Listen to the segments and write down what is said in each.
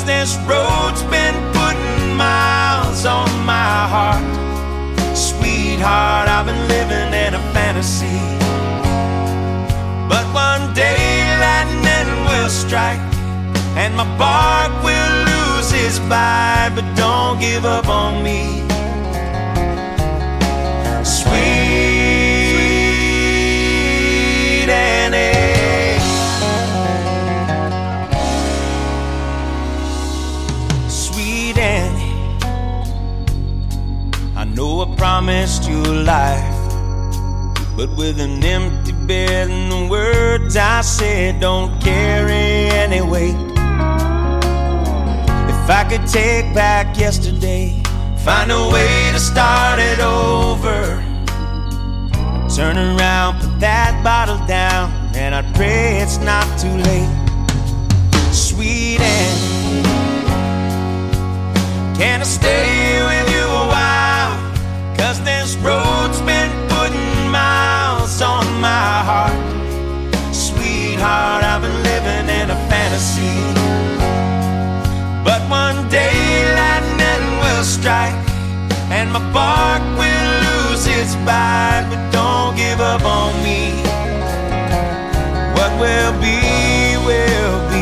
this road's been putting miles on my heart. Sweetheart, I've been living in a fantasy. But one day lightning will strike and my bark will lose its bite. But don't give up on me, sweet Annie. Sweet Annie, I know I promised you a life, but with an empty bed and the words I said don't carry any weight. If I could take back yesterday, find a way to start it over, I'd turn around, put that bottle down, and I'd pray it's not too late. Sweet Annie, can I stay with you a while? 'Cause this road's been putting miles on my heart. Sweetheart, I've been living in a fantasy. But one day lightning will strike and my bark will lose its bite. But don't give up on me. What will be, will be.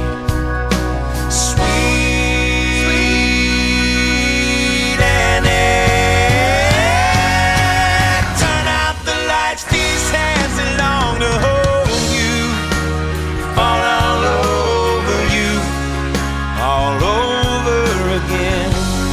Sweet Annie, turn out the lights, these hands long to hold you. Fall all over you, all over again.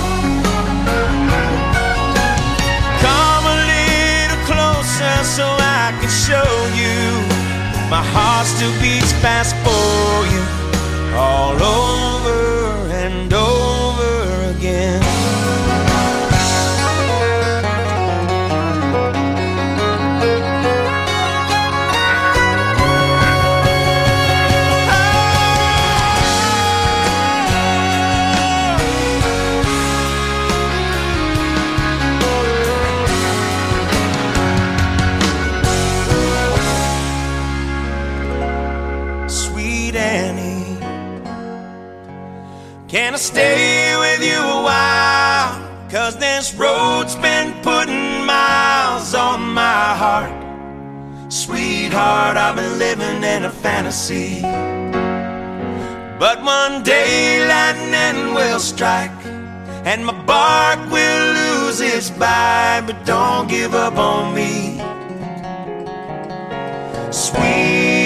Come a little closer so I can show you my heart still beats fast for you, all over and over again. Can I stay with you a while? 'Cause this road's been putting miles on my heart. Sweetheart, I've been living in a fantasy. But one day lightning will strike and my bark will lose its bite. But don't give up on me, sweet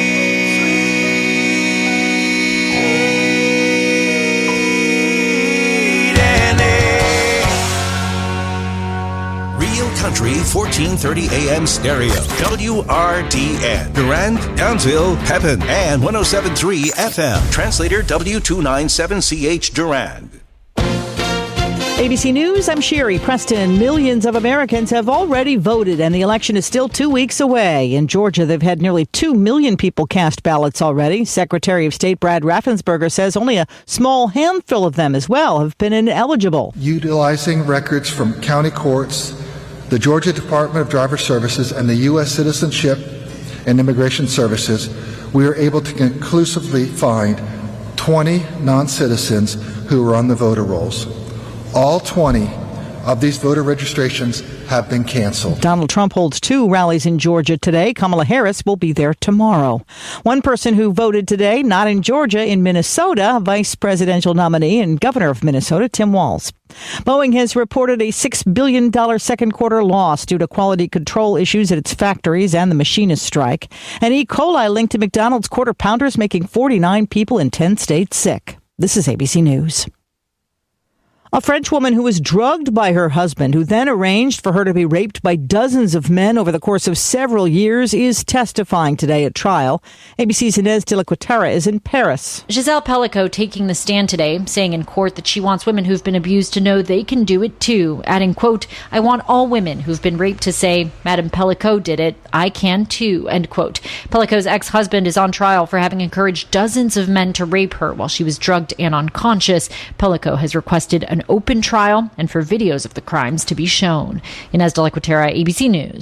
Country 1430 AM stereo. WRDN. Durand, Townsville, Pepin, and 107.3 FM. Translator W297CH Durand. ABC News, I'm Sherry Preston. Millions of Americans have already voted, and the election is still 2 weeks away. In Georgia, they've had nearly 2 million people cast ballots already. Secretary of State Brad Raffensperger says only a small handful of them as well have been ineligible. Utilizing records from county courts, the Georgia Department of Driver Services, and the U.S. Citizenship and Immigration Services, we are able to conclusively find 20 non-citizens who were on the voter rolls. All 20 of these voter registrations have been canceled. Donald Trump holds 2 rallies in Georgia today. Kamala Harris will be there tomorrow. One person who voted today, not in Georgia, in Minnesota, vice presidential nominee and governor of Minnesota, Tim Walz. Boeing has reported a $6 billion second quarter loss due to quality control issues at its factories and the machinist strike. An E. coli linked to McDonald's Quarter Pounders, making 49 people in 10 states sick. This is ABC News. A French woman who was drugged by her husband, who then arranged for her to be raped by dozens of men over the course of several years, is testifying today at trial. ABC's Inez de la Cuetara is in Paris. Giselle Pellicot taking the stand today, saying in court that she wants women who've been abused to know they can do it too, adding, quote, "I want all women who've been raped to say, Madame Pellicot did it, I can too," end quote. Pellicot's ex-husband is on trial for having encouraged dozens of men to rape her while she was drugged and unconscious. Pellicot has requested an open trial and for videos of the crimes to be shown. Inez de la Cuetara, ABC News.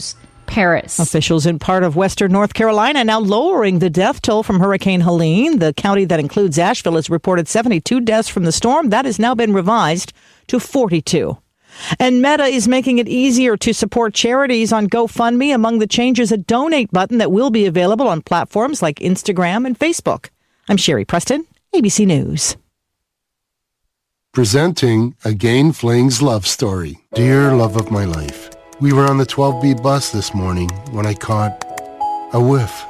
Paris. Officials in part of western North Carolina now lowering the death toll from Hurricane Helene. The county that includes Asheville has reported 72 deaths from the storm. That has now been revised to 42. And Meta is making it easier to support charities on GoFundMe. Among the changes, a donate button that will be available on platforms like Instagram and Facebook. I'm Sherry Preston, ABC News. Presenting a Gain Flings love story. Dear love of my life, we were on the 12B bus this morning when I caught a whiff.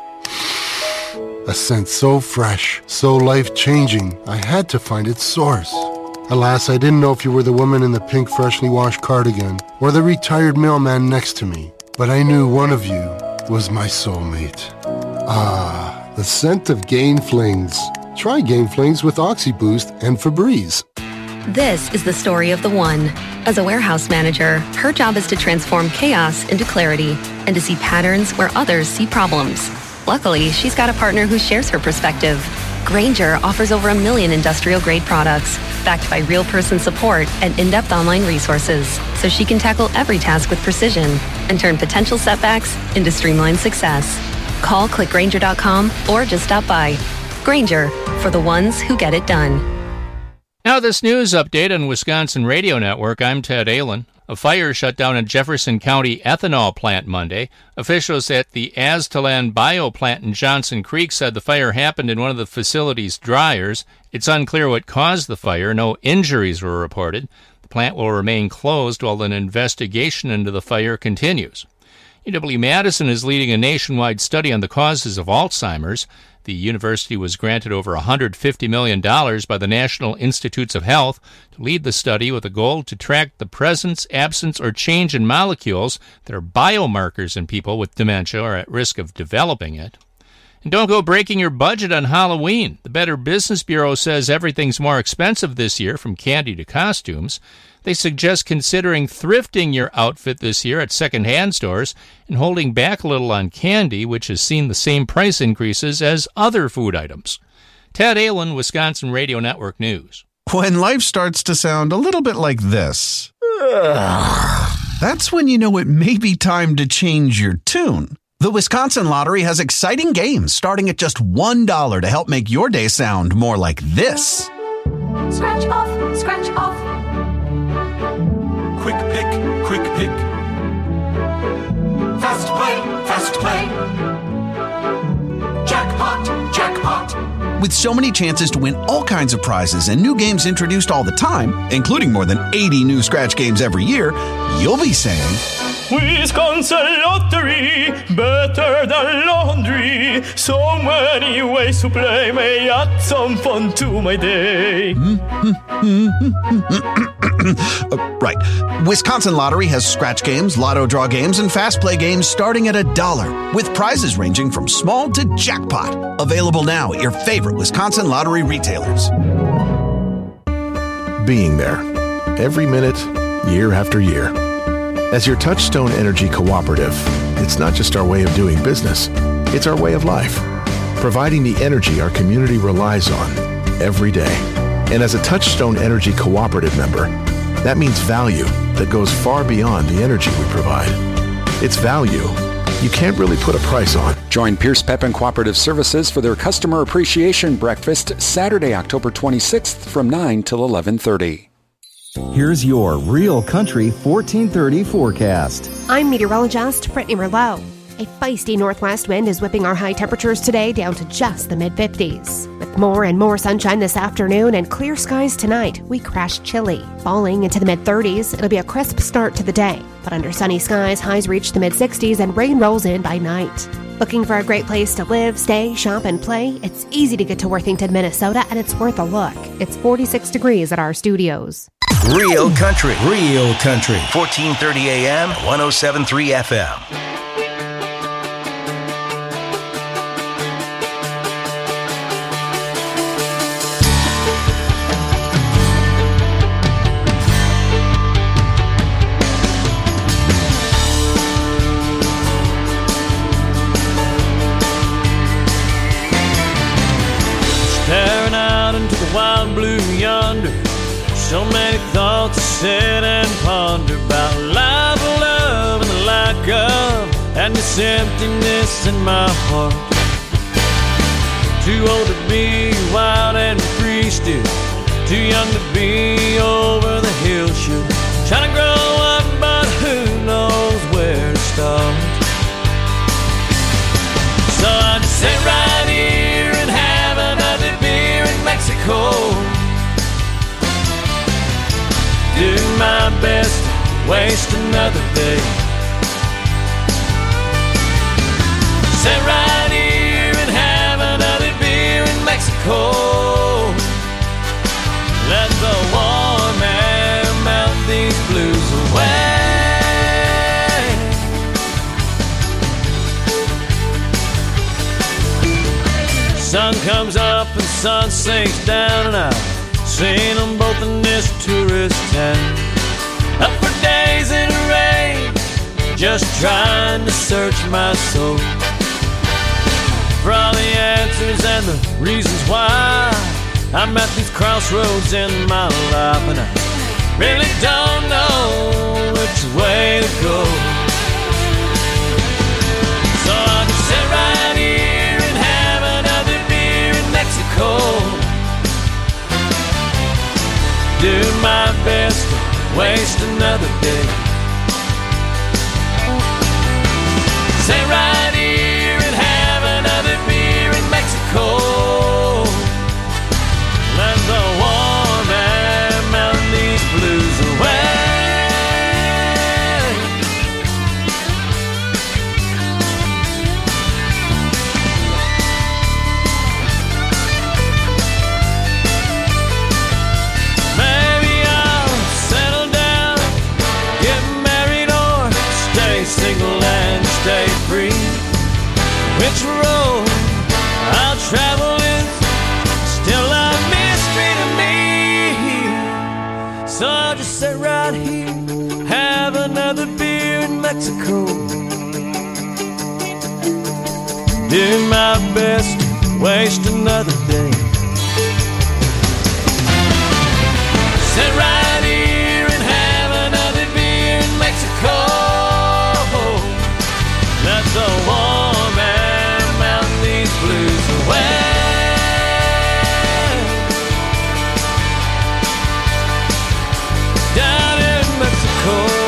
A scent so fresh, so life-changing, I had to find its source. Alas, I didn't know if you were the woman in the pink freshly washed cardigan or the retired mailman next to me, but I knew one of you was my soulmate. Ah, the scent of Gain Flings. Try Gain Flings with OxyBoost and Febreze. This is the story of the one. As a warehouse manager, her job is to transform chaos into clarity and to see patterns where others see problems. Luckily, she's got a partner who shares her perspective. Grainger offers over 1 million industrial-grade products, backed by real-person support and in-depth online resources, so she can tackle every task with precision and turn potential setbacks into streamlined success. Call clickgrainger.com or just stop by. Grainger, for the ones who get it done. Now this news update on Wisconsin Radio Network. I'm Ted Allen. A fire shut down a Jefferson County ethanol plant Monday. Officials at the Aztalan Bio plant in Johnson Creek said the fire happened in one of the facility's dryers. It's unclear what caused the fire. No injuries were reported. The plant will remain closed while an investigation into the fire continues. UW-Madison is leading a nationwide study on the causes of Alzheimer's. The university was granted over $150 million by the National Institutes of Health to lead the study with a goal to track the presence, absence, or change in molecules that are biomarkers in people with dementia or at risk of developing it. And don't go breaking your budget on Halloween. The Better Business Bureau says everything's more expensive this year, from candy to costumes. They suggest considering thrifting your outfit this year at secondhand stores and holding back a little on candy, which has seen the same price increases as other food items. Ted Allen, Wisconsin Radio Network News. When life starts to sound a little bit like this, that's when you know it may be time to change your tune. The Wisconsin Lottery has exciting games starting at just $1 to help make your day sound more like this. Scratch off, scratch off. Quick pick, quick pick. Fast play, jackpot, jackpot. With so many chances to win all kinds of prizes and new games introduced all the time, including more than 80 new scratch games every year, you'll be saying, Wisconsin Lottery, better than laundry. So many ways to play, may add some fun to my day. Right. Wisconsin Lottery has scratch games, lotto draw games, and fast play games starting at $1, with prizes ranging from small to jackpot. Available now at your favorite Wisconsin Lottery retailers. Being there, every minute, year after year. As your Touchstone Energy Cooperative, it's not just our way of doing business, it's our way of life, providing the energy our community relies on every day. And as a Touchstone Energy Cooperative member, that means value that goes far beyond the energy we provide. It's value you can't really put a price on. Join Pierce Pepin Cooperative Services for their Customer Appreciation Breakfast Saturday, October 26th from 9 till 11:30. Here's your Real Country 1430 forecast. I'm meteorologist Brittany Merlot. A feisty northwest wind is whipping our high temperatures today down to just the mid-50s. With more and more sunshine this afternoon and clear skies tonight, we crash chilly. Falling into the mid-30s, it'll be a crisp start to the day. But under sunny skies, highs reach the mid-60s and rain rolls in by night. Looking for a great place to live, stay, shop, and play? It's easy to get to Worthington, Minnesota, and it's worth a look. It's 46 degrees at our studios. Real Country, 1430 AM, 107.3 FM. Staring out into the wild blue yonder, so many thoughts to sit and ponder about life, love, and the lack of. and this emptiness in my heart. Too old to be wild and free still, too young to be over the hill should. Trying to grow up, but who knows where to start. So I just sit right here and have another beer in Mexico. Do my best to waste another day. Sit right here and have another beer in Mexico. Let the warm air melt these blues away. Sun comes up and sun sinks down, and I've seen them both in this tourist town. Up for days in the rain, just trying to search my soul for all the answers and the reasons why I'm at these crossroads in my life, and I really don't know which way to go. So I'll just sit right here and have another beer in Mexico. Do my best to waste another day. Sit right here and have another beer in Mexico. Let the warm air melt these blues away. Maybe I'll settle down, get married, or stay single and stay free. Which road I'll travel is still a mystery to me. So I'll just sit right here, have another beer in Mexico. Do my best to waste another day. Sit right here and have another beer in Mexico. Let the warm air melt these blues away. Down in Mexico.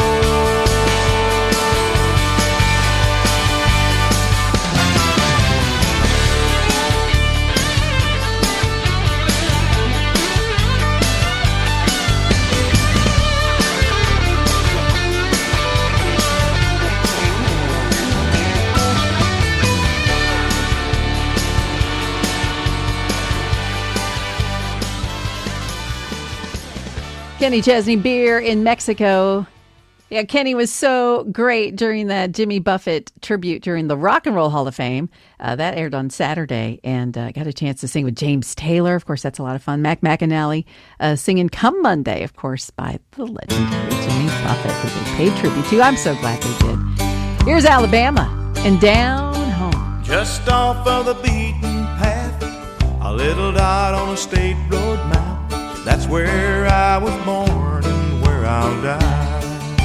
Kenny Chesney, Beer in Mexico. Yeah, Kenny was so great during that Jimmy Buffett tribute during the Rock and Roll Hall of Fame. That aired on Saturday, and got a chance to sing with James Taylor. Of course, that's a lot of fun. Mac McAnally singing Come Monday, of course, by the legendary Jimmy Buffett, who they paid tribute to. I'm so glad they did. Here's Alabama and Down Home. Just off of the beaten path, a little dot on a state road map. That's where I was born and where I'll die.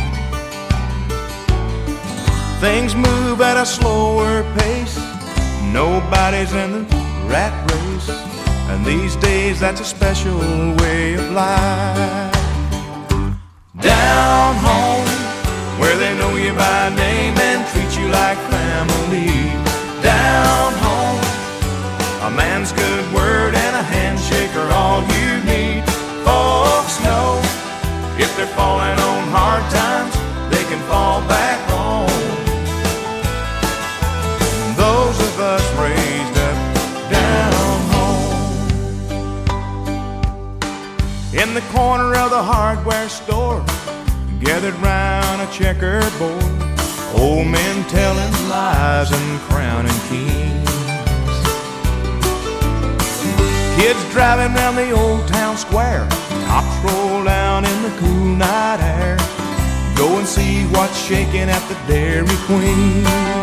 Things move at a slower pace, nobody's in the rat race, and these days that's a special way of life. Down home, where they know you by name and treat you like family. Down home, a man's good word and a handshake are all you need. Folks know if they're falling on hard times, they can fall back home. Those of us raised up down home. In the corner of the hardware store, gathered round a checkerboard, old men telling lies and crowning kings. Kids driving round the old town square, tops roll down in the cool night air. Go and see what's shaking at the Dairy Queen.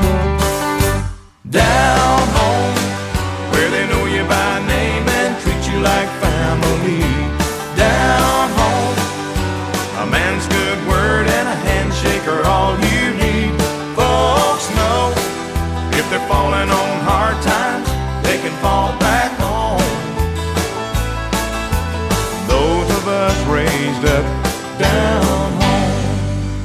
Down home, where they know you by name and treat you like family. Down home, a man's good word and a handshake are all you need. Folks know us raised up down home.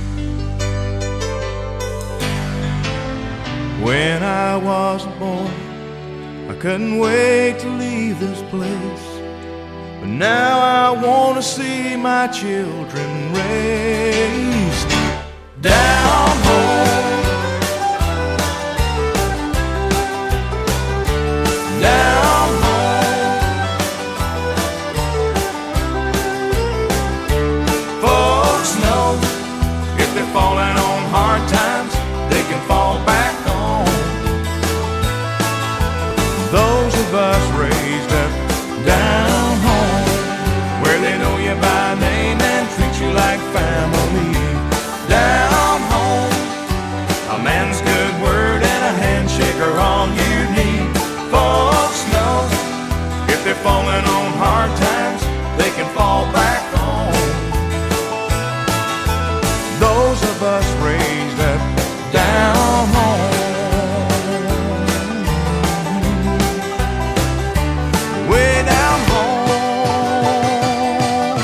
When I was a boy, I couldn't wait to leave this place. But now I want to see my children raised down home. Down home. Folks know if they're falling on hard times, they can fall back home. Those of us raised up down home, where they know you by name and treat you like family. Down home, a man's good word and a handshake are all you need. Folks know if they're falling on hard times, they can fall back home. Those of us raised up down home. Way down home.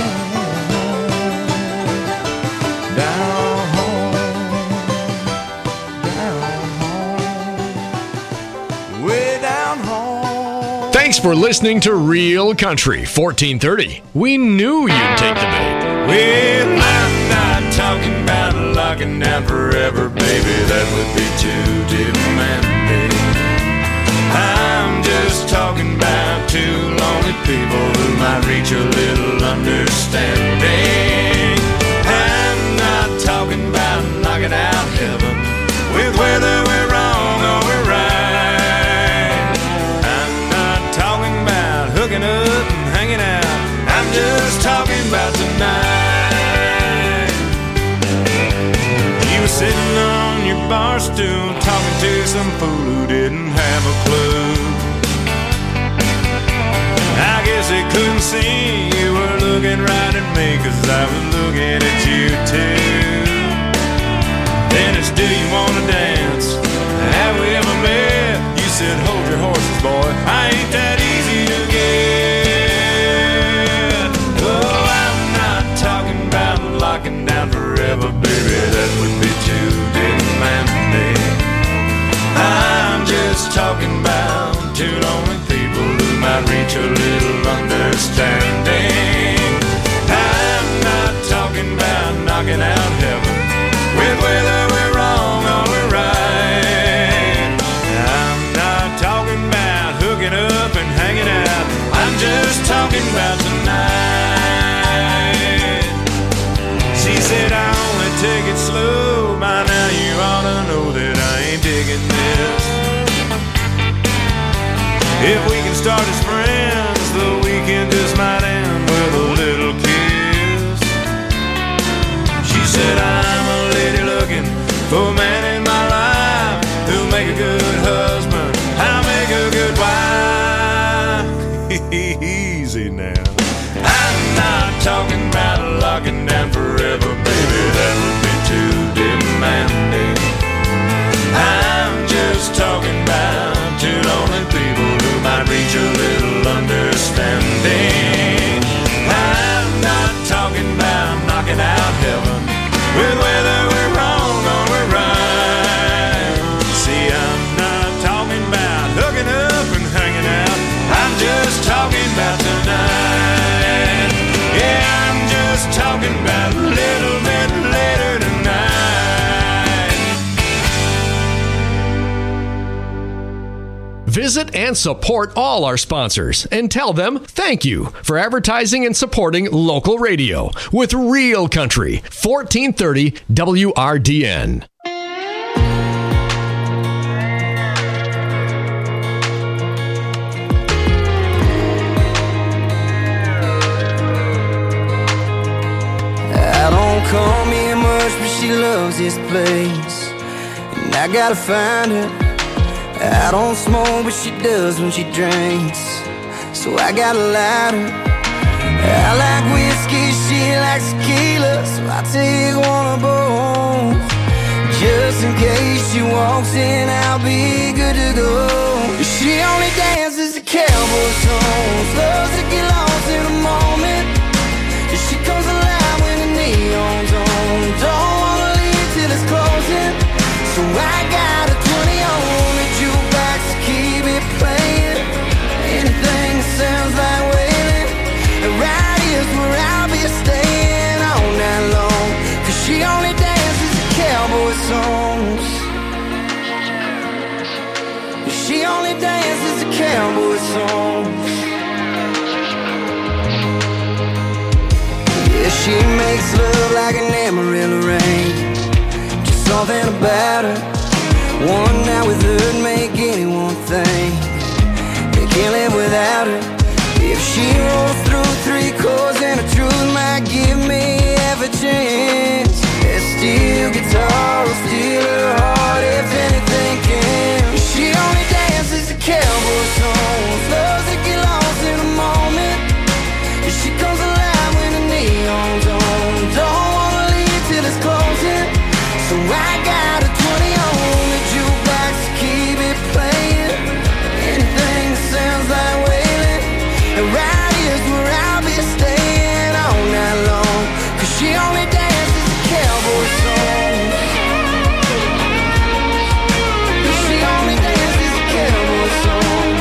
Down home. Down home. Way down home. Thanks for listening to Real Country 1430. We knew you'd take the bait. Well, I'm not talking about locking down forever, baby. That would be too demanding. I'm just talking about two lonely people who might reach a little understanding. I'm not talking about knocking out heaven with whether we're wrong or we're right. I'm not talking about hooking up and hanging out. I'm just talking about tonight. You were sitting on your bar stool talking to some fool who didn't have a clue. I guess they couldn't see you were looking right at me, 'cause I was looking at you too. Then it's, do you wanna dance? Have we ever met? You said, hold your horses, boy, I ain't that easy to get. Oh, I'm not talking about locking down forever, baby, that would be too demanding. I'm just talking about two lonely people who might reach a little understanding. I'm not talking about knocking out heaven with whether we're wrong or we're right. I'm not talking about hooking up and hanging out. I'm just talking about tonight. She said, I only take it slow. By now you ought to know that I ain't digging this. If we can start as friends, the weekend just might end with a little kiss. She said, I'm a lady looking for a man in my life who'll make a good husband, I'll make a good wife. Easy now. I'm not talking about locking down forever, baby, that would be too demanding. I'm just talking about two lonely people who might reach a little understanding. I'm not talking about knocking out heaven with whether we're wrong or we're right. See, I'm not talking about hooking up and hanging out. I'm just talking about tonight. Yeah, I'm just talking about a little bit later tonight. Visit and support all our sponsors and tell them thank you for advertising and supporting local radio with Real Country 1430 WRDN. I don't call me much, but she loves this place, and I gotta find her. I don't smoke, but she does when she drinks, so I got a lighter. I like whiskey, she likes tequila, so I take one of both. Just in case she walks in, I'll be good to go. She only dances to cowboy songs, loves to get lost in a moment. She cowboy song. Yeah, she makes love like an Amarillo rain. Just something about her. One night with her'd make anyone think they can't live without her. If she rolls through 3 chords and the truth might give me half a chance, that steel guitar will steal her heart if anything can. She only dances to cowboy songs, loves to get lost in a moment. She comes alive when the neon's on, don't wanna leave till it's closing. So I got a 20 on the jukebox to keep it playing. Anything that sounds like wailing, and right here's where I'll be staying all night long. Cause she only dances to cowboy songs. She only dances to cowboy songs.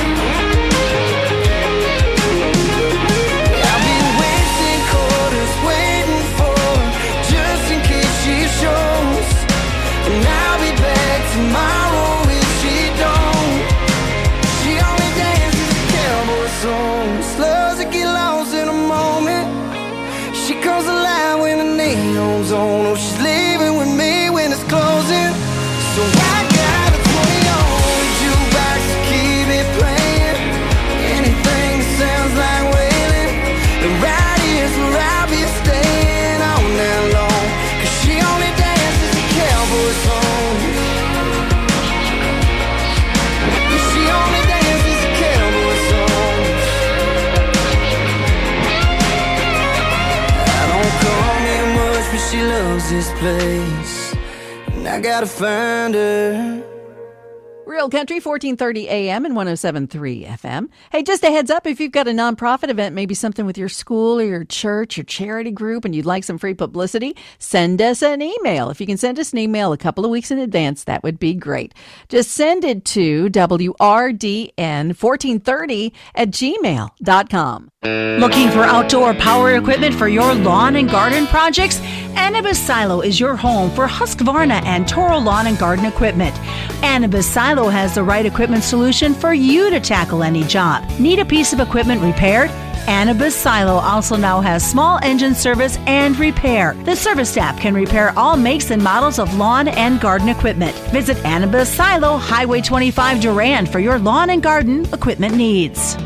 I've been wasting quarters waiting for her, just in case she shows. And I'll be back tomorrow if she don't. She only dances to cowboy songs, loves to get lost in a moment. She comes alive when the neon's on. Oh, she's leaving with me when it's closing. So I got a 20 on the jukebox to keep it playing. Anything that sounds like wailing, and right here's where I'll be staying all night long. Cause she only dances to cowboy songs. She only dances to cowboy songs. I don't come here much, but she loves this place, and I gotta find her. Real Country, 1430 AM and 107.3 FM. Hey, just a heads up, if you've got a nonprofit event, maybe something with your school or your church, your charity group, and you'd like some free publicity, send us an email. If you can send us an email a couple of weeks in advance, that would be great. Just send it to wrdn1430@gmail.com. Looking for outdoor power equipment for your lawn and garden projects? Anubis Silo is your home for Husqvarna and Toro lawn and garden equipment. Anubis Silo has the right equipment solution for you to tackle any job. Need a piece of equipment repaired? Anubis Silo also now has small engine service and repair. The service staff can repair all makes and models of lawn and garden equipment. Visit Anubis Silo, Highway 25 Durand for your lawn and garden equipment needs.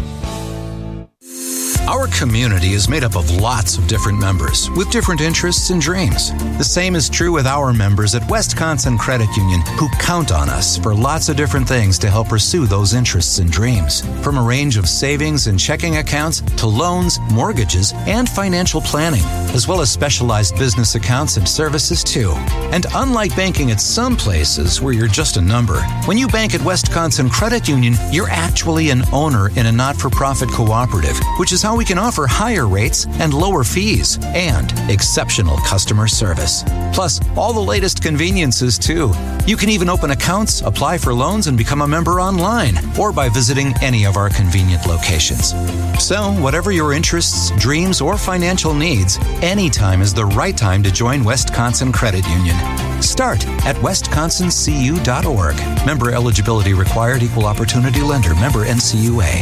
Our community is made up of lots of different members with different interests and dreams. The same is true with our members at Wisconsin Credit Union, who count on us for lots of different things to help pursue those interests and dreams. From a range of savings and checking accounts to loans, mortgages, and financial planning, as well as specialized business accounts and services too. And unlike banking at some places where you're just a number, when you bank at Wisconsin Credit Union, you're actually an owner in a not-for-profit cooperative, which is how we can offer higher rates and lower fees and exceptional customer service. Plus, all the latest conveniences too. You can even open accounts, apply for loans, and become a member online or by visiting any of our convenient locations. So, whatever your interests, dreams, or financial needs, anytime is the right time to join Wisconsin Credit Union. Start at wisconsincu.org. Member eligibility required. Equal opportunity lender. Member NCUA.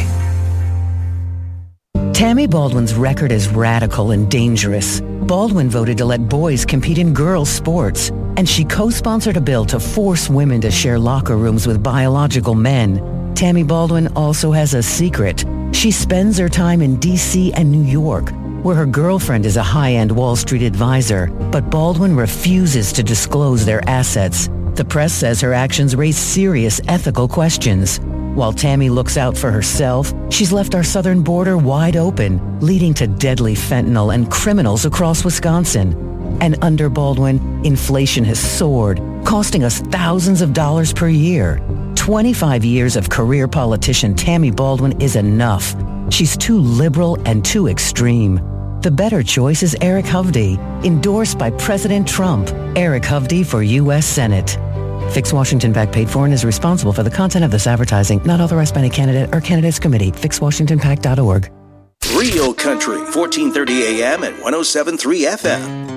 Tammy Baldwin's record is radical and dangerous. Baldwin voted to let boys compete in girls' sports, and she co-sponsored a bill to force women to share locker rooms with biological men. Tammy Baldwin also has a secret. She spends her time in D.C. and New York, where her girlfriend is a high-end Wall Street advisor, but Baldwin refuses to disclose their assets. The press says her actions raise serious ethical questions. While Tammy looks out for herself, she's left our southern border wide open, leading to deadly fentanyl and criminals across Wisconsin. And under Baldwin, inflation has soared, costing us thousands of dollars per year. 25 years of career politician Tammy Baldwin is enough. She's too liberal and too extreme. The better choice is Eric Hovde, endorsed by President Trump. Eric Hovde for U.S. Senate. Fix Washington PAC paid for and is responsible for the content of this advertising, not authorized by any candidate or candidates committee. FixWashingtonPAC.org. Real Country, 1430 AM and 107.3 FM.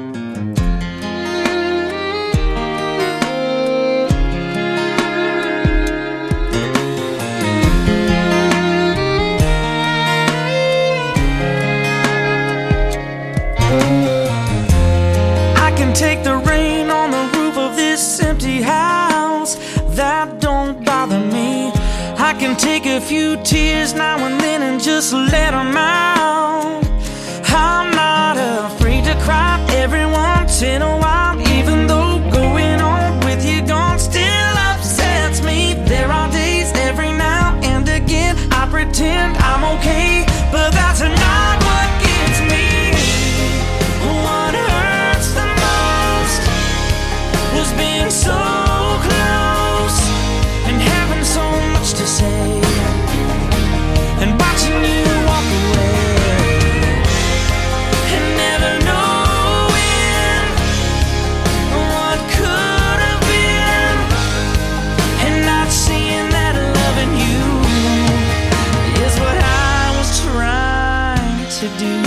can take the rain on the roof of this empty house. That don't bother me. I can take a few tears now and then and just let them out. I'm not afraid to cry every once in a while, even though going on with you gone still upsets me. There are days every now and again I pretend I'm okay, but that's not what gets me. What hurts the most was being so close and having so much to say and watching you walk away and never knowing what could have been and not seeing that loving you is what I was trying to do.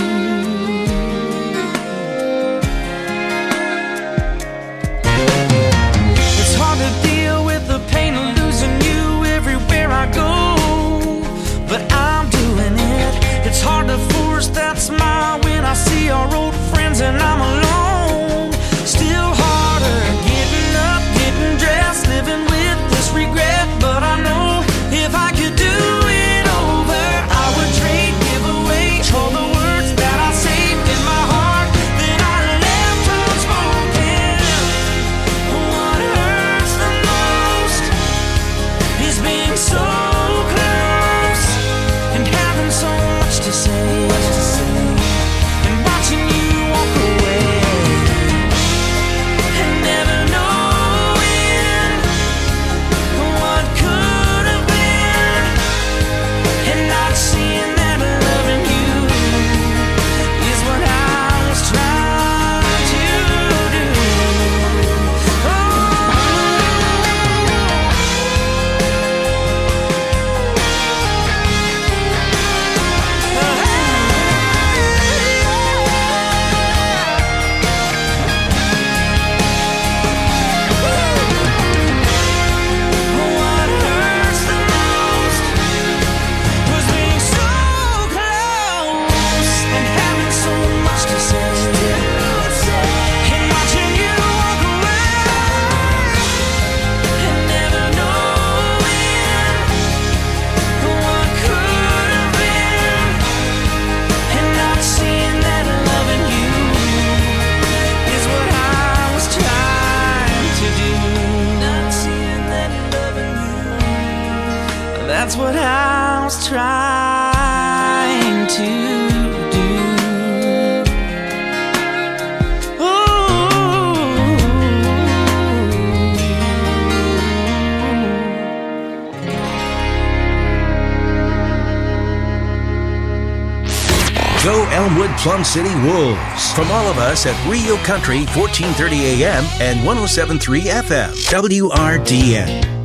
It's hard to deal with the pain of losing you everywhere I go, but I'm doing it. It's hard to force that smile when I see our old friends and I'm alone. Still harder getting up, getting dressed, living with this regret. But I know if I could do it over, I would trade, give away all the words that I saved in my heart that I left unspoken. What hurts the most is being so close and having so much to say and watching you walk away and never knowing what could have been and not seeing that loving you is what I was trying to do. What hurts the most was being so close and having so much to say and watching you walk away and never knowing what could have been and not seeing that loving you is what I was trying to do. Not seeing that loving you, that's what I was trying to do. Go Elmwood Plum City Wolves. From all of us at Real Country 1430 AM and 107.3 FM. WRDN.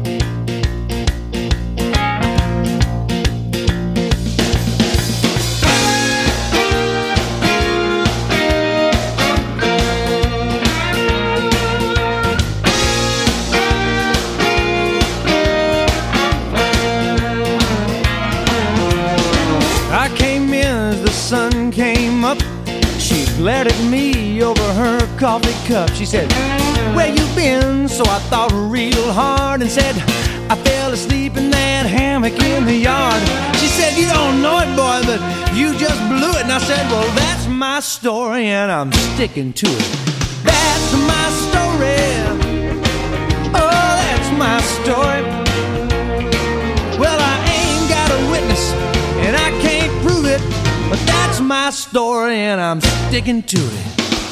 I came in as the sun came up. She glared at me over her coffee cup. She said, "Where you been?" So I thought real hard and said, "I fell asleep in that hammock in the yard." She said, "You don't know it, boy, but you just blew it." And I said, "Well, that's my story and I'm sticking to it. That's my story. Oh, that's my story. Well, I ain't got a witness and I can't prove it, but that's my story and I'm sticking to it."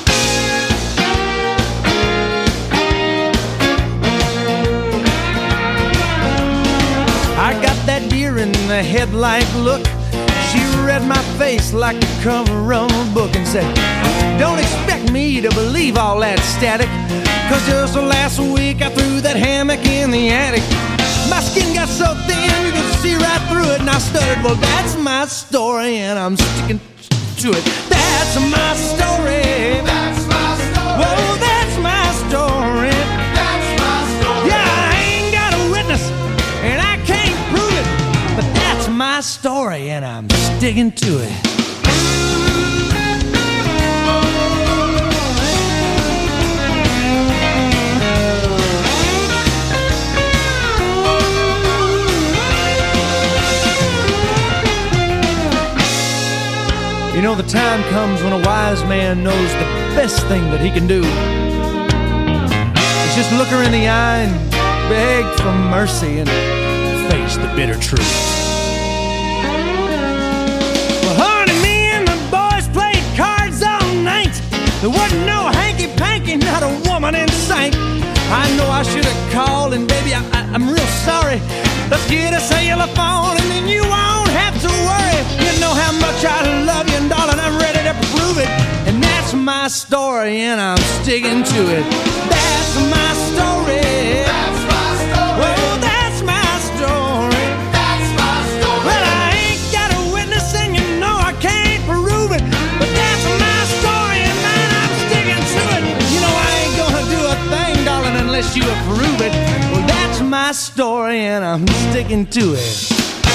I got that deer in the headlight look. She read my face like the cover of a book and said, "Don't expect me to believe all that static, 'cause just last week I threw that hammock in the attic. My skin got so thin you could see right through it." And I stuttered, "Well, that's my story and I'm sticking to it. That's my story. That's my story. Whoa, that's my story. That's my story. Yeah, I ain't got a witness and I can't prove it, but that's my story and I'm sticking to it." You know, the time comes when a wise man knows the best thing that he can do is just look her in the eye and beg for mercy and face the bitter truth. Well, honey, me and the boys played cards all night. There wasn't no hanky-panky, not a woman in sight. I know I should have called, and baby, I'm real sorry. Let's get a cellular phone, and then you won't have to worry. You know how much I love you, and darling, I'm ready to prove it. And that's my story, and I'm sticking to it. That's my story. That's my story. Well, that's my story. That's my story. Well, I ain't got a witness, and you know I can't prove it. But that's my story, and man, I'm sticking to it. You know I ain't gonna do a thing, darling, unless you approve it. Well, that's my story, and I'm sticking to it.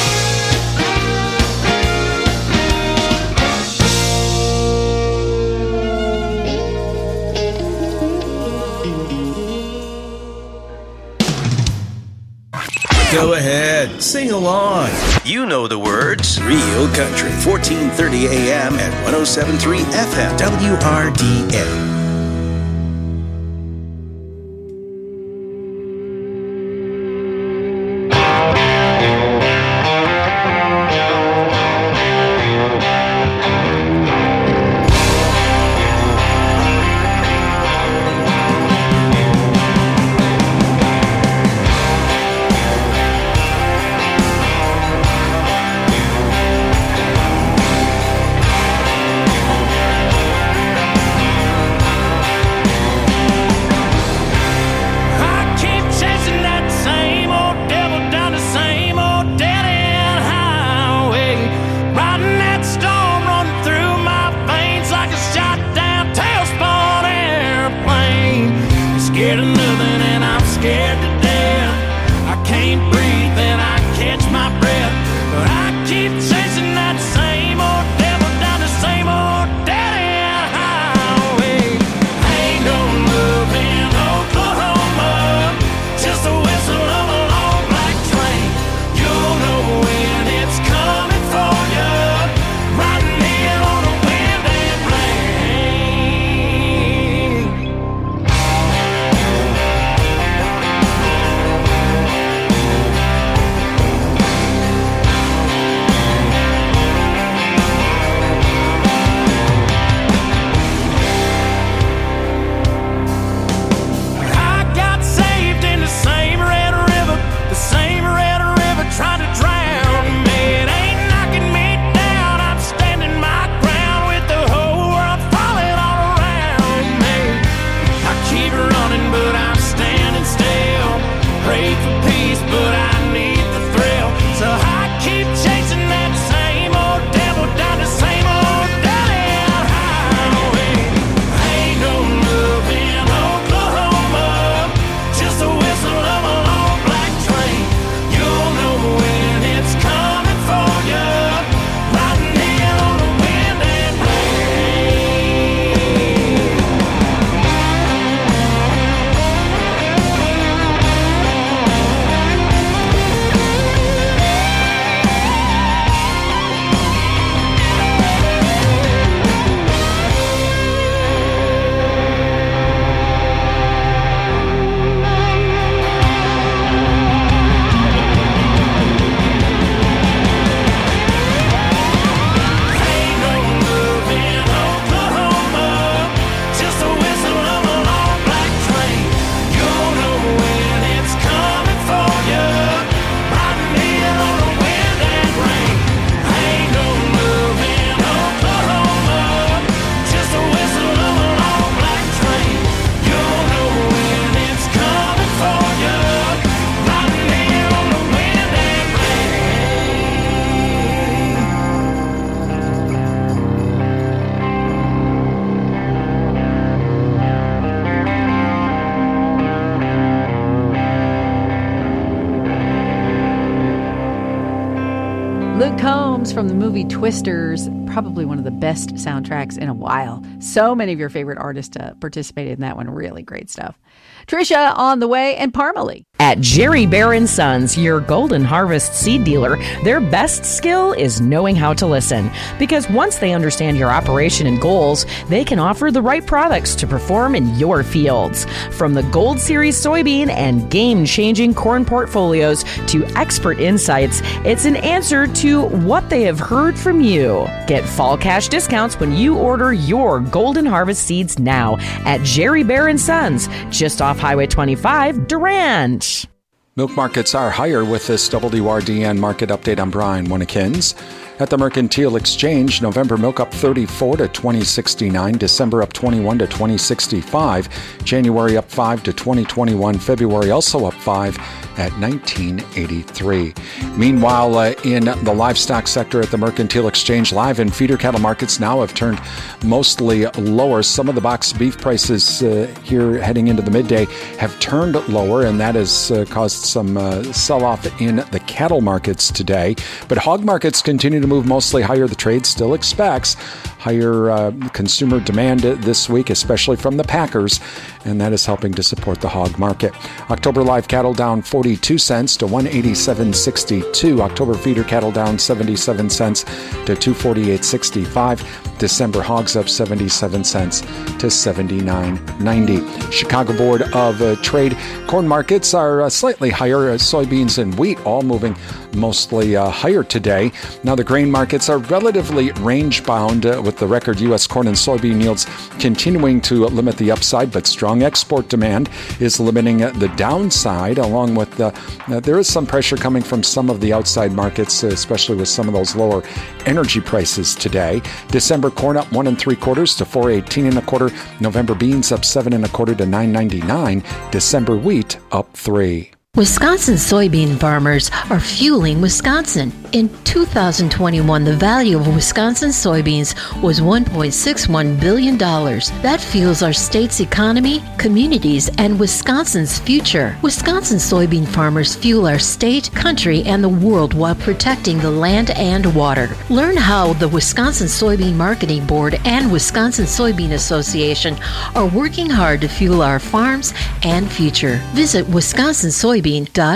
Go ahead, sing along. You know the words. Real Country, 1430 AM and 107.3 FM, WRDN. Luke Combs from the movie Twisters, probably one of the best soundtracks in a while. So many of your favorite artists participated in that one. Really great stuff. Tricia on the way, and Parmalee. At Jerry Bear & Sons, your Golden Harvest seed dealer, their best skill is knowing how to listen. Because once they understand your operation and goals, they can offer the right products to perform in your fields. From the Gold Series soybean and game-changing corn portfolios to expert insights, it's an answer to what they have heard from you. Get fall cash discounts when you order your Golden Harvest seeds now at Jerry Bear & Sons, just off Highway 25, Durant. Milk markets are higher with this WRDN market update. I'm Brian Winnekins. At the Mercantile Exchange, November milk up 34 to 20.69, December up 21 to 20.65, January up 5 to 20.21, February also up 5 at 19.83. Meanwhile, in the livestock sector at the Mercantile Exchange, live and feeder cattle markets now have turned mostly lower. Some of the box beef prices here heading into the midday have turned lower, and that has caused some sell-off in the cattle markets today. But hog markets continue to move mostly higher. The trade still expects higher consumer demand this week, especially from the packers, and that is helping to support the hog market. October live cattle down 42 cents to 187.62. October feeder cattle down 77 cents to 248.65. December hogs up 77 cents to 79.90. Chicago Board of Trade corn markets are slightly higher. Soybeans and wheat all moving mostly higher today. Now the grain markets are relatively range bound with the record U.S. corn and soybean yields continuing to limit the upside, but strong export demand is limiting the downside, along with there is some pressure coming from some of the outside markets, especially with some of those lower energy prices today. December corn up 1 3/4 to 4.18 1/4. November beans up 7 1/4 to 9.99. December wheat up 3. Wisconsin soybean farmers are fueling Wisconsin. In 2021, the value of Wisconsin soybeans was $1.61 billion. That fuels our state's economy, communities, and Wisconsin's future. Wisconsin soybean farmers fuel our state, country, and the world while protecting the land and water. Learn how the Wisconsin Soybean Marketing Board and Wisconsin Soybean Association are working hard to fuel our farms and future. Visit wisconsinsoybean.org.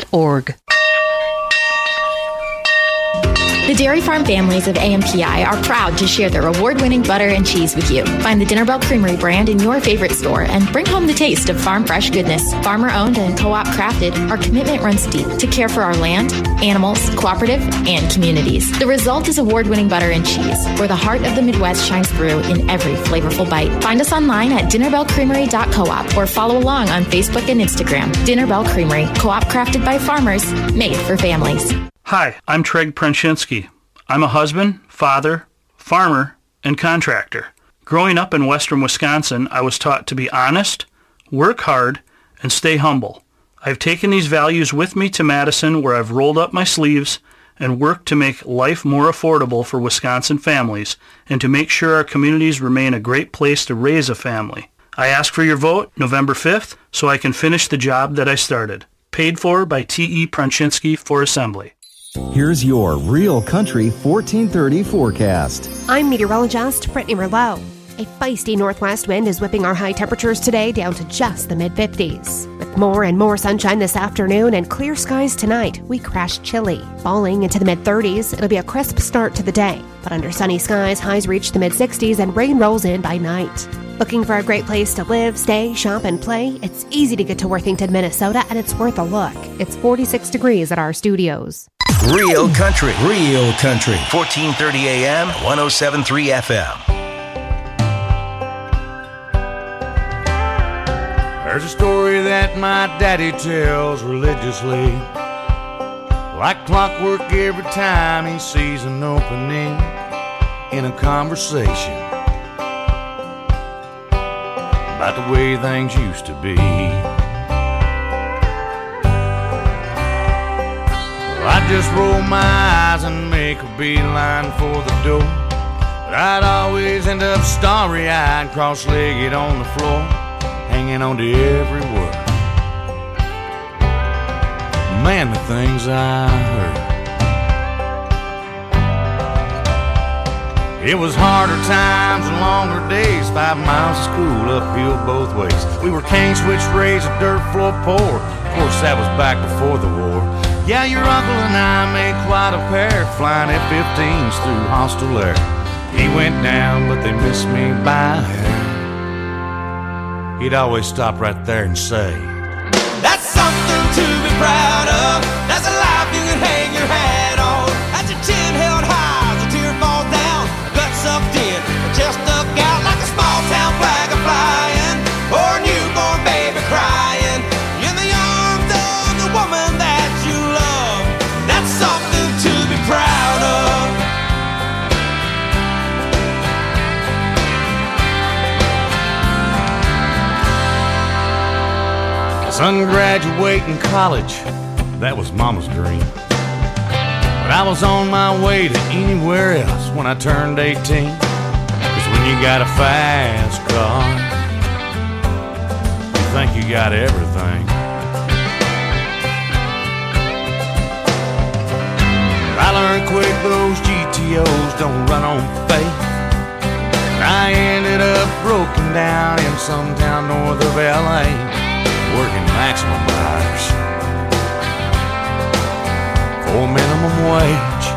The dairy farm families of AMPI are proud to share their award-winning butter and cheese with you. Find the Dinner Bell Creamery brand in your favorite store and bring home the taste of farm fresh goodness. Farmer-owned and co-op crafted, our commitment runs deep to care for our land, animals, cooperative, and communities. The result is award-winning butter and cheese, where the heart of the Midwest shines through in every flavorful bite. Find us online at dinnerbellcreamery.coop or follow along on Facebook and Instagram. Dinner Bell Creamery, co-op crafted by farmers, made for families. Hi, I'm Treg Prenchinsky. I'm a husband, father, farmer, and contractor. Growing up in western Wisconsin, I was taught to be honest, work hard, and stay humble. I've taken these values with me to Madison, where I've rolled up my sleeves and worked to make life more affordable for Wisconsin families and to make sure our communities remain a great place to raise a family. I ask for your vote November 5th so I can finish the job that I started. Paid for by T.E. Prenchinsky for Assembly. Here's your Real Country 1430 forecast. I'm meteorologist Brittany Merlot. A feisty northwest wind is whipping our high temperatures today down to just the mid-50s. With more and more sunshine this afternoon and clear skies tonight, we crash chilly. Falling into the mid-30s, it'll be a crisp start to the day. But under sunny skies, highs reach the mid-60s and rain rolls in by night. Looking for a great place to live, stay, shop, and play? It's easy to get to Worthington, Minnesota, and it's worth a look. It's 46 degrees at our studios. Real Country. 1430 AM, 107.3 FM. There's a story that my daddy tells religiously, like clockwork every time he sees an opening in a conversation about the way things used to be. I'd just roll my eyes and make a beeline for the door, but I'd always end up starry-eyed, cross-legged on the floor, hanging on to every word. Man, the things I heard. It was harder times and longer days, 5 miles of school uphill both ways. We were cane switch raised and dirt floor poor. Of course, that was back before the war. Yeah, your uncle and I made quite a pair, flying F-15s through hostile air. He went down, but they missed me by a hair. He'd always stop right there and say, that's something to be proud of. That's a life you can hang your hat on. That's your chin held high as a tear falls down. A gut sucked in, a chest stuck out like a small town flag a flying, or a newborn baby crying in the arms of the woman that you love. That's something to be proud of. Son graduating college, that was Mama's dream. But I was on my way to anywhere else when I turned 18. 'Cause when you got a fast car, you think you got everything. I learned quick those GTOs don't run on faith. I ended up broken down in some town north of LA, working maximum hours for minimum wage.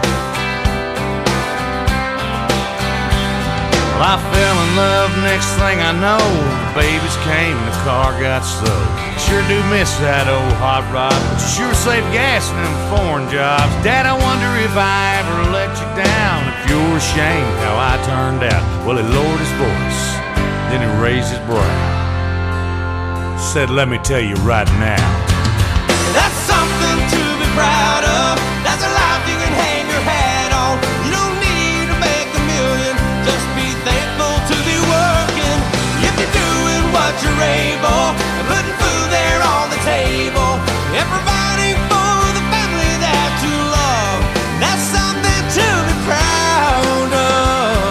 Well, I fell in love, next thing I know, the babies came and the car got sold. Sure do miss that old hot rod, but you sure save gas in them foreign jobs. Dad, I wonder if I ever let you down, if you're ashamed how I turned out. Well, he lowered his voice, then he raised his brow, said, let me tell you right now, that's something to be proud of. That's a life you can hang your hat on. You don't need to make a million, just be thankful to be working. If you're doing what you're able, and putting food there on the table, and providing for the family that you love, that's something to be proud of.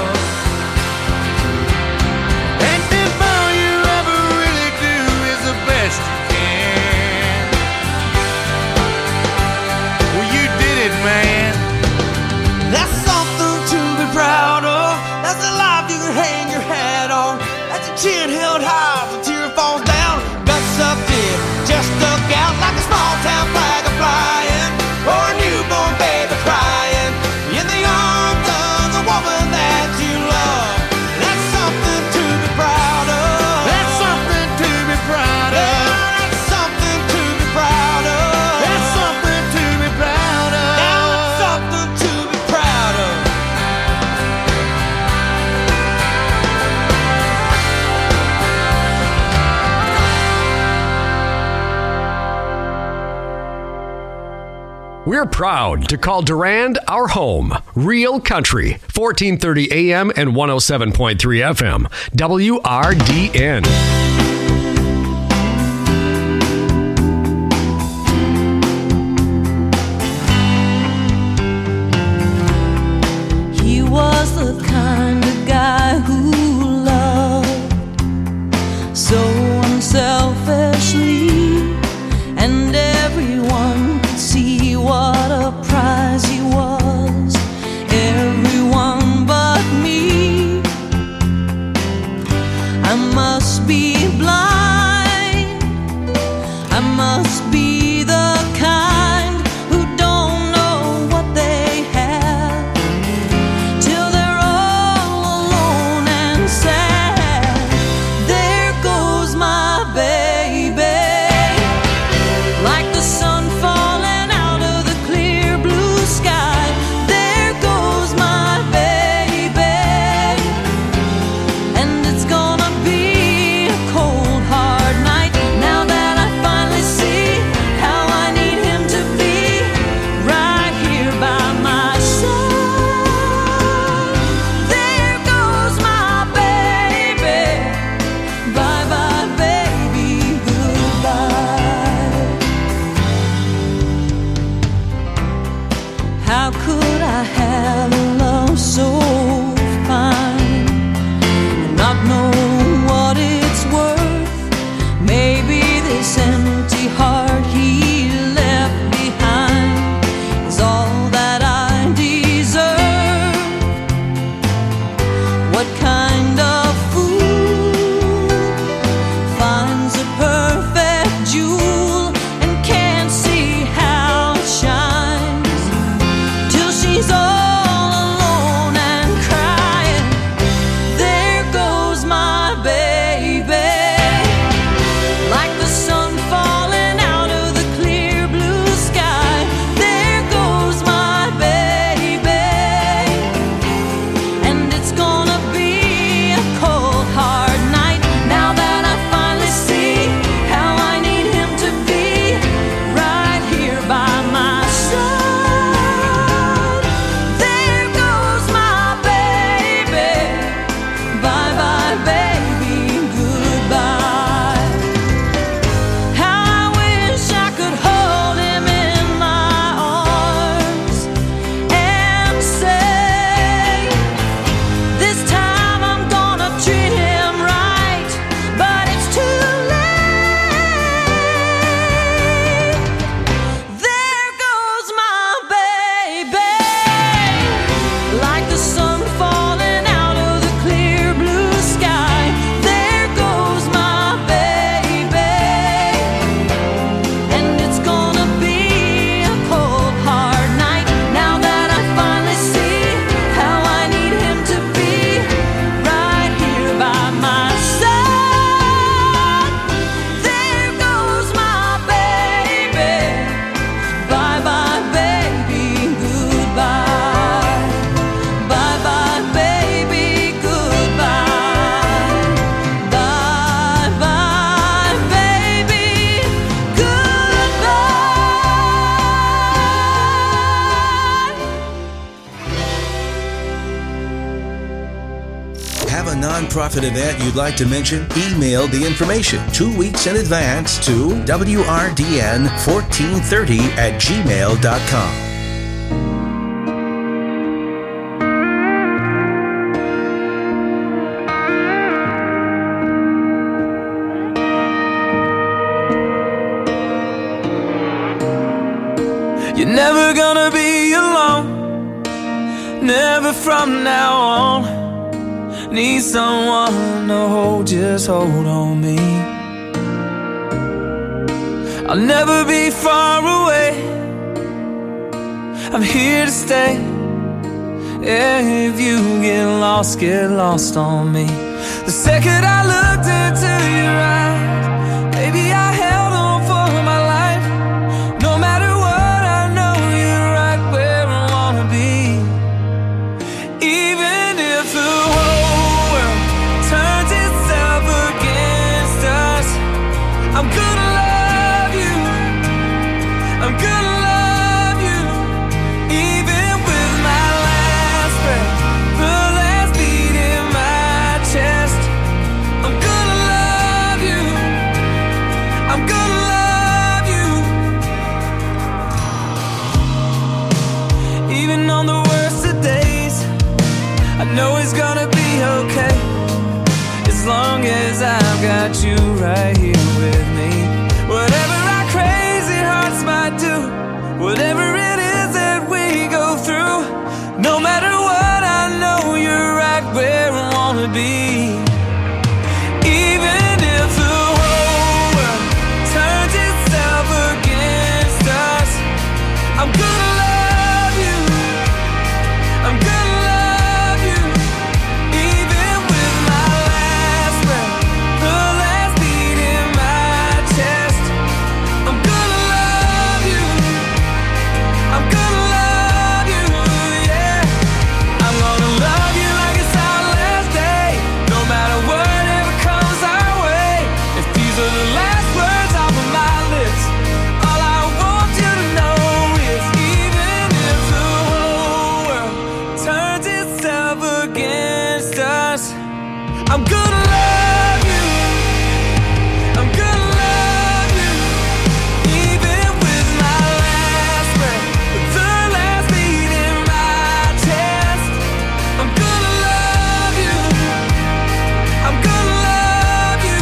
and if all you ever really do is the best you can, well, you did it, man. That's something to be proud of. That's a life you can hang your hat on. That's your chin held high as a tear falls down. Gut sucked in, just stuck out like a small town flag a flying, or a newborn baby crying in the arms of the woman that you love. That's something to be proud of. That's something to be proud of. Yeah, that's something to be proud of. That's something to be proud of. Yeah, that's something to be proud of. We're proud to call Durand our home. Real Country, 1430 AM and 107.3 FM. WRDN. He was the kind of guy who loved so unselfishly, and everyone could see what a prize he was. Everyone but me. I must be blind. Have a nonprofit event you'd like to mention? Email the information 2 weeks in advance to wrdn1430@gmail.com. You're never gonna be alone, never from now on. Need someone to hold, just hold on me. I'll never be far away, I'm here to stay. If you get lost on me. The second I looked into your eyes, baby, I held on for my life. No matter what, I know you're right where I wanna be. Even if the whole world turns itself against us, I'm gonna love you, I'm gonna love you. Even with my last breath, the last beat in my chest, I'm gonna love you, I'm gonna love you. Even on the worst of days, I know it's gonna be okay, as long as I've got you right here with me. Whatever our crazy hearts might do, whatever it is that we go through, no matter what, I know you're right where I wanna be. Even if the whole world turns itself against us, I'm gonna love you, I'm gonna love you. Even with my last breath, the last beat in my chest, I'm gonna love you, I'm gonna love you, yeah. I'm gonna love you like it's our last day, no matter whatever comes our way. If these are the last words off of my lips, all I want you to know is even if the whole world turns itself against us, I'm gonna love you, I'm gonna love you. Even with my last breath, the last beat in my chest, I'm gonna love you, I'm gonna love you.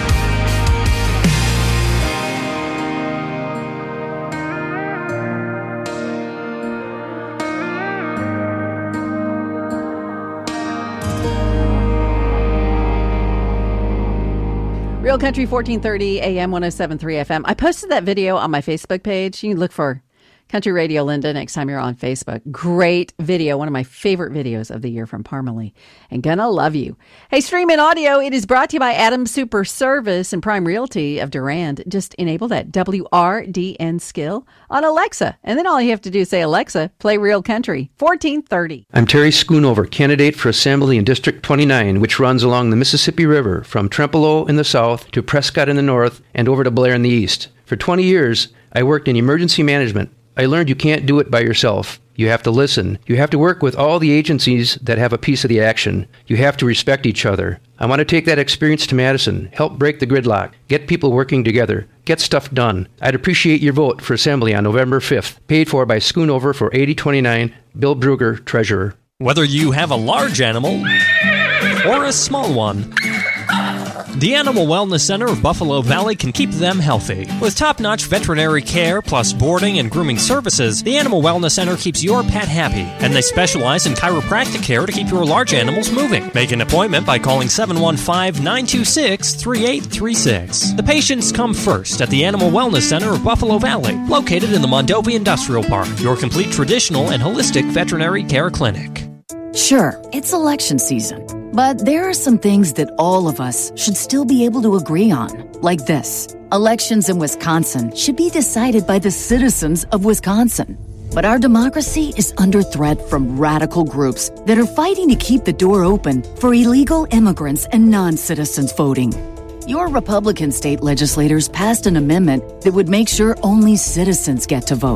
Real Country 1430 AM 107.3 FM. I posted that video on my Facebook page. You can look for Country Radio Linda next time you're on Facebook. Great video. One of my favorite videos of the year from Parmalee. And gonna love you. Hey, Stream in Audio. It is brought to you by Adams Super Service and Prime Realty of Durand. Just enable that WRDN skill on Alexa. And then all you have to do is say, Alexa, play Real Country 1430. I'm Terry Schoonover, candidate for Assembly in District 29, which runs along the Mississippi River from Trempealeau in the south to Prescott in the north and over to Blair in the east. For 20 years, I worked in emergency management. I learned you can't do it by yourself. You have to listen. You have to work with all the agencies that have a piece of the action. You have to respect each other. I want to take that experience to Madison, help break the gridlock, get people working together, get stuff done. I'd appreciate your vote for Assembly on November 5th. Paid for by Schoonover for 8029, Bill Brugger, Treasurer. Whether you have a large animal or a small one, the Animal Wellness Center of Buffalo Valley can keep them healthy. With top-notch veterinary care plus boarding and grooming services, the Animal Wellness Center keeps your pet happy, and they specialize in chiropractic care to keep your large animals moving. Make an appointment by calling 715-926-3836. The patients come first at the Animal Wellness Center of Buffalo Valley, located in the Mondovi Industrial Park, your complete traditional and holistic veterinary care clinic. Sure, it's election season, but there are some things that all of us should still be able to agree on, like this. Elections in Wisconsin should be decided by the citizens of Wisconsin. But our democracy is under threat from radical groups that are fighting to keep the door open for illegal immigrants and non-citizens voting. Your Republican state legislators passed an amendment that would make sure only citizens get to vote.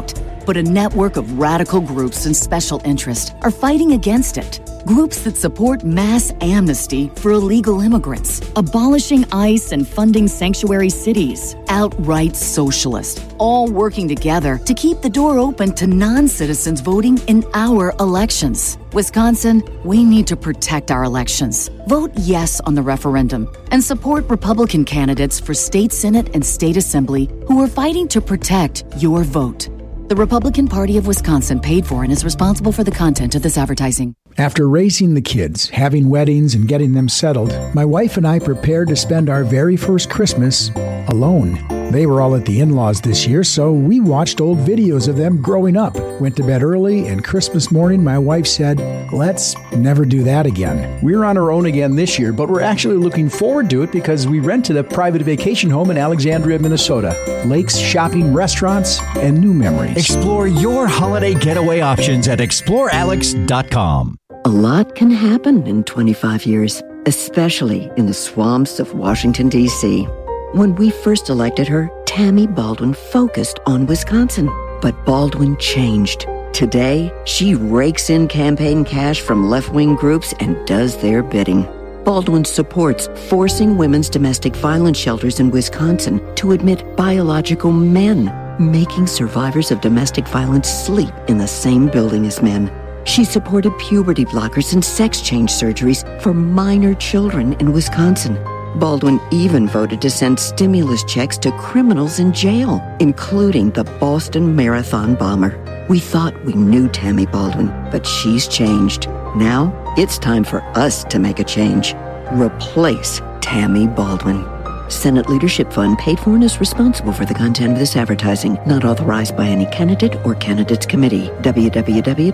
but a network of radical groups and special interest are fighting against it. Groups that support mass amnesty for illegal immigrants, abolishing ICE and funding sanctuary cities, outright socialist, all working together to keep the door open to non-citizens voting in our elections. Wisconsin, we need to protect our elections. Vote yes on the referendum and support Republican candidates for state Senate and state assembly who are fighting to protect your vote. The Republican Party of Wisconsin paid for and is responsible for the content of this advertising. After raising the kids, having weddings, and getting them settled, my wife and I prepared to spend our very first Christmas alone. They were all at the in-laws this year, so we watched old videos of them growing up, went to bed early, and Christmas morning my wife said, "Let's never do that again." We're on our own again this year, but we're actually looking forward to it because we rented a private vacation home in Alexandria, Minnesota. Lakes, shopping, restaurants, and new memories. Explore your holiday getaway options at explorealex.com. A lot can happen in 25 years, especially in the swamps of Washington, D.C. When we first elected her, Tammy Baldwin focused on Wisconsin. But Baldwin changed. Today, she rakes in campaign cash from left-wing groups and does their bidding. Baldwin supports forcing women's domestic violence shelters in Wisconsin to admit biological men, making survivors of domestic violence sleep in the same building as men. She supported puberty blockers and sex change surgeries for minor children in Wisconsin. Baldwin even voted to send stimulus checks to criminals in jail, including the Boston Marathon bomber. We thought we knew Tammy Baldwin, but she's changed. Now, it's time for us to make a change. Replace Tammy Baldwin. Senate Leadership Fund paid for and is responsible for the content of this advertising, not authorized by any candidate or candidates committee. www.sec.gov.